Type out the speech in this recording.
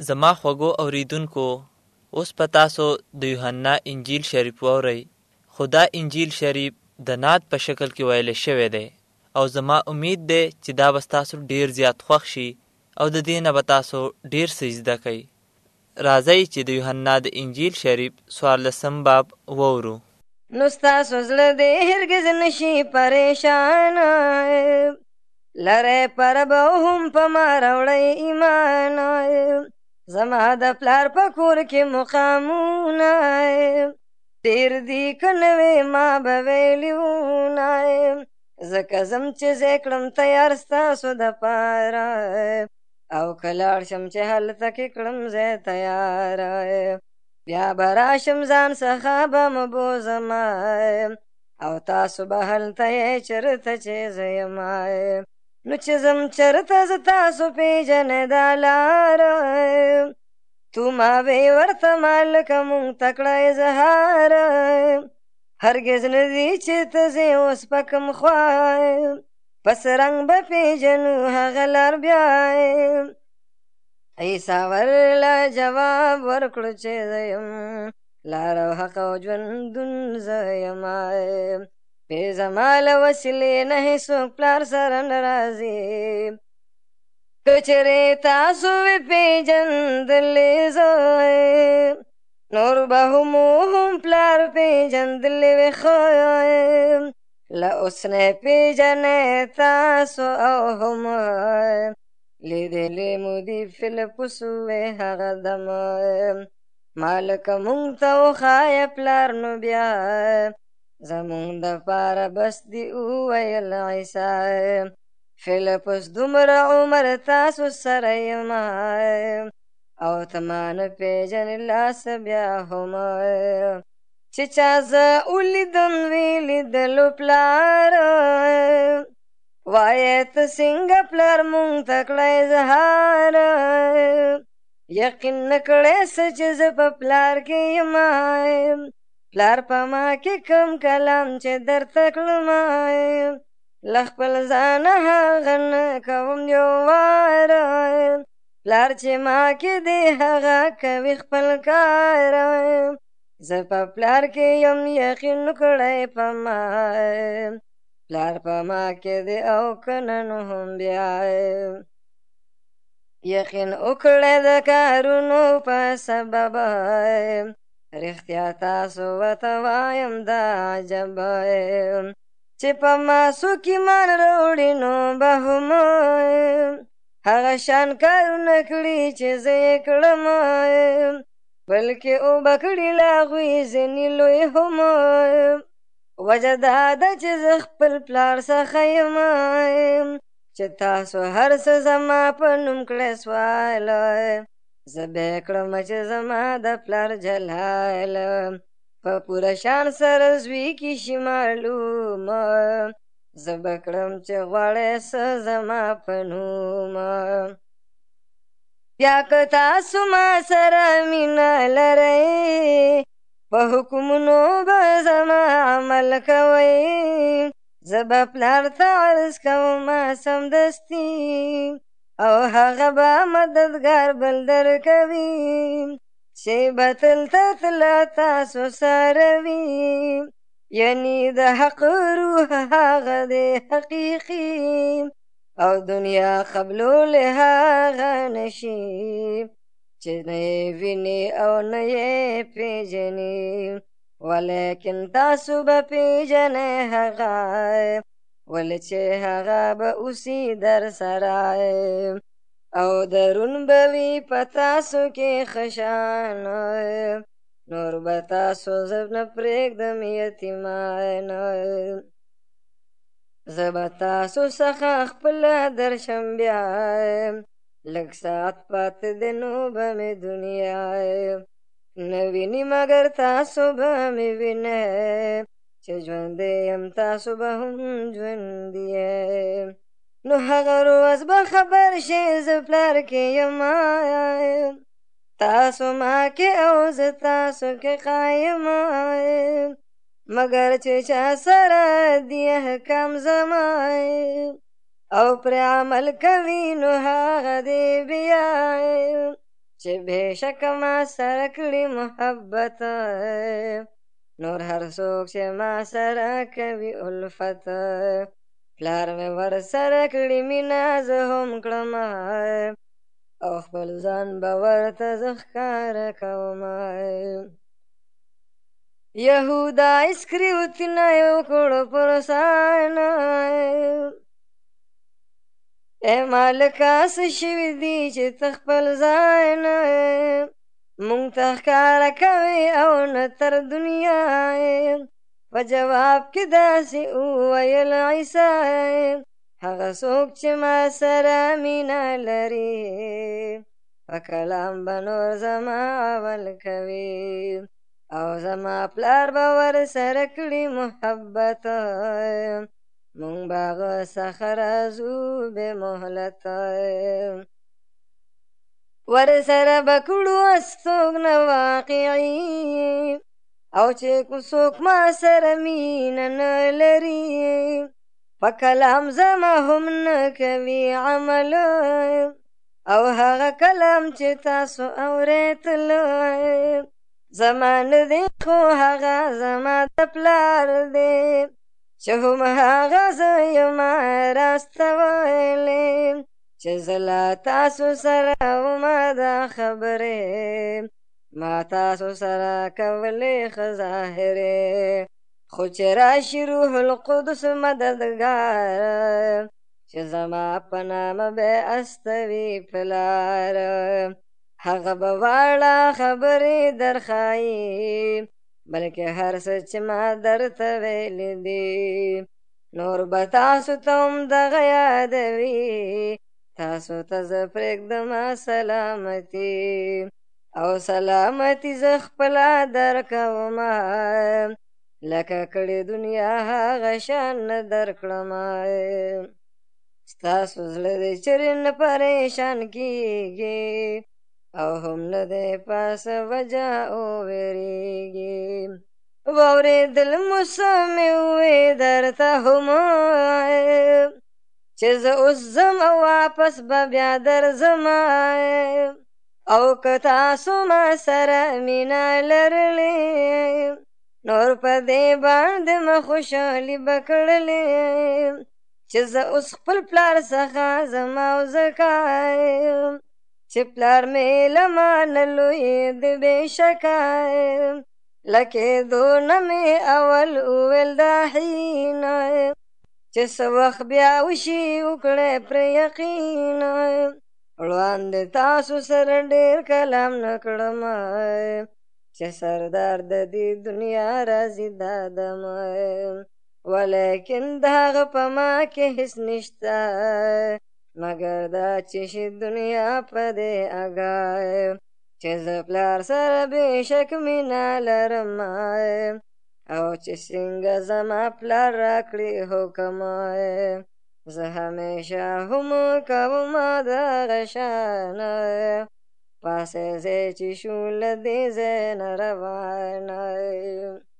زما خوږو اوریدونکو، اوس په تاسو د یوحنا انجیل شریف واورئ. خو دا انجیل شریف د نعت په شکل کې ویل شوی دی او زما امید دی چې دا به تاسو ډیر زیات خوښ شي او د دې نه به تاسو ډیر څه زده کړئ. راځئ چې د یوحنا د انجیل شریف 14 باب واورو. نو ستاسو زړه دې هرګز نشي پریشان، لره پر به هم په ما راوړی ایمان. زما د پلار په کور کې مقامونه ډېر دي که نه وې ما به ویلي وونه، ځکه ځم چې ځای کړم تیار ستاسو دپاره، او که لاړ شم چې هلته کې کړم ځای تیار، بیا به راشم ځان څخه به مه بوځمه، او تاسو به هلته یې چېرته چې زه یمه. نو چې ځم چېرته زه تاسو پېژنئ دا لاره، تو ما وې ورته ما لکه مونږ ته کړه اظهار، هرګز نه دي چې ته ځې اوس په کوم خوا، پس رنګ به پېژنو هغه لار بیا. عیسی ورله جواب ورکړو چې زه یم لار او حق او ژوندون زه یمه، بې زما له وسیلې نه هېڅوک پلار سره نه راځي. که چېرې تاسو وې پېژندلې زه، نور به هم پلار پېژندلې وې ښه، له اوس نه پېژنئ تاسو او هم لیدلې مو دي فیلپوس وې هغه دمه، ما لکه مونږ ته وښایه پلار، نو بیا زمونږ دپاره بس دي وویل عیسی. فیلپوس دومره عمر تاسو سره یمه، او ته ما نه پېژنې لاسه بیا هم، چې چا زه ولیدم وی لیدلو پلار، وایه ته څنګه پلار مونږ ته کړه اظهار. یقین نه کړی څه چې زه په پلار کې یمه، پلار په ما کې کوم کلام چې درته کړمه، له خپل ځانه هغه نه کوم یو واره، پلار چې ما کې دی هغه کوي خپل کار. زه په پلار کې یم یقین کړی په ما، پلار په ما کې دی او که نه نو هم بیا. یقین وکړی د کارونو په سبب، رښتیا تاسو ورته وایم دا عجبه، چې په ما څوک ایمان راوړي نو به هم هغه شان کارونه کړي چې زه یې کړم، بلکې اوبه کړي له هغوی ځینې لوی هم. وجه دا ده چې زه خپل پلار څخه یم، چې تاسو هر څه زما په نوم کړی سوال، زه به یې کړم چې زما د پلار جلال په پوره شان سره زوی کې شي معلوم، زه به کړم چې غواړئ څه زما په نوم. بیا که تاسو ما سره مینه لرئ، په حکمونو به زما عمل کوئ، زه به پلار ته عرض کوم سمدستي، او هغه به مددګار بل درکوي، چې به تل تله تاسو سره وي. یعنی د حق روح هغه دی حقیقي، او دنیا قبلولی هغه نشي، چې نه یې ویني او نه یې پېژني، ولیکن تاسو به پېژنئ هغه، ولې چې هغه به اوسي در سره، او درون به وي په تاسو کې ښه شان، نور به تاسو زه نه پرېږدم یتیمان. زه به تاسو څخه خپله درشم بیا، لږ ساعت پاتې دی نو به مې دنیا نه ویني، مګر تاسو به مې وینئ، چې ژوندی یم تاسو به هم ژوندي یئ. نو هغه روز به خبر شئ زه پلار کې یم، تاسو ما کې او زه تاسو کې قایم، مګر چې چا سره دی احکام زما، او پر عمل کوي نو هغه دی بیا، چې بېشک ما سره کړي محبت نور هر څوک چې ما سره کوي الفت پلار مې ور سره کړي مینه زه هم کړم او خپل ځان به ورته زه ښکاره کومه یهودا اسکریوتینه یو کړو پر سانه ای مالکه څه شوي دي چې ته خپل ځای نه مونږ ته ښکاره کوې او نه تر دنیا په جواب کې داسې وویل عیسی هغه څوک چې ما سره مینه لري په کلام به نور زما عمل کوي او زما پلار به ورسره کړي محبت مونږ به هغه څخه راځو بې مهلته ورسره به کړو استوګنه واقعي او چې څوک ما سره مینه نه لري په کلام زما هم نه کوي عمل او هغه کلام چې تاسو اورېدلی زما نه دی خو هغه زما د پلار دی چې هم هغه زه یمه راسته ویلې چې زه له تاسو سره ومه دا خبرې ما تاسو سره کولې ښه ظاهرې خو چې راشي روح القدس مددګار چې زما په نامه به استوي پلار هغه به واړه خبرې درښایي بلکې هر څه چې ما درته ویلي دي نور به تاسو ته هم دغه یادوي تاسو ته زه پرېږدمه سلامتي او سلامتي زه خپله درکومه لکه کړې دنیا هغه شان نه درکړمه ستاسو زړه دې چرې نه پریشان کېږي او هم نه دی پاسه وجه وویریږي واورېدل مو څه مې ووې درته هم چې زه اوس ځم او واپس به بیا درځم او که تاسو ما سره مینه لرلې نور په دې باندې مه خوشحالي به کړلې چې زه اوس خپل پلار څخه ځم او ځکه چې پلار مې له ما نه لوی دی بېشکه له کېدو نه مې اول وویل دا حین چې څه وخت بیا وشي وکړی پرې یقین وړاندې تاسو سره ډېر کلام نه کړم چې سردار د دې دنیا راځي دادم ولیکن د هغه په ما کې هېڅ نشته مګر دا چې شي دنیا په دې اګای چې زه پلار سره بېشک مینه لرم او چې څنګه زما پلار راکړي حکم زه همیشه هم کوم دغه شان پاسې ځای چې شو له دې ځای نه روان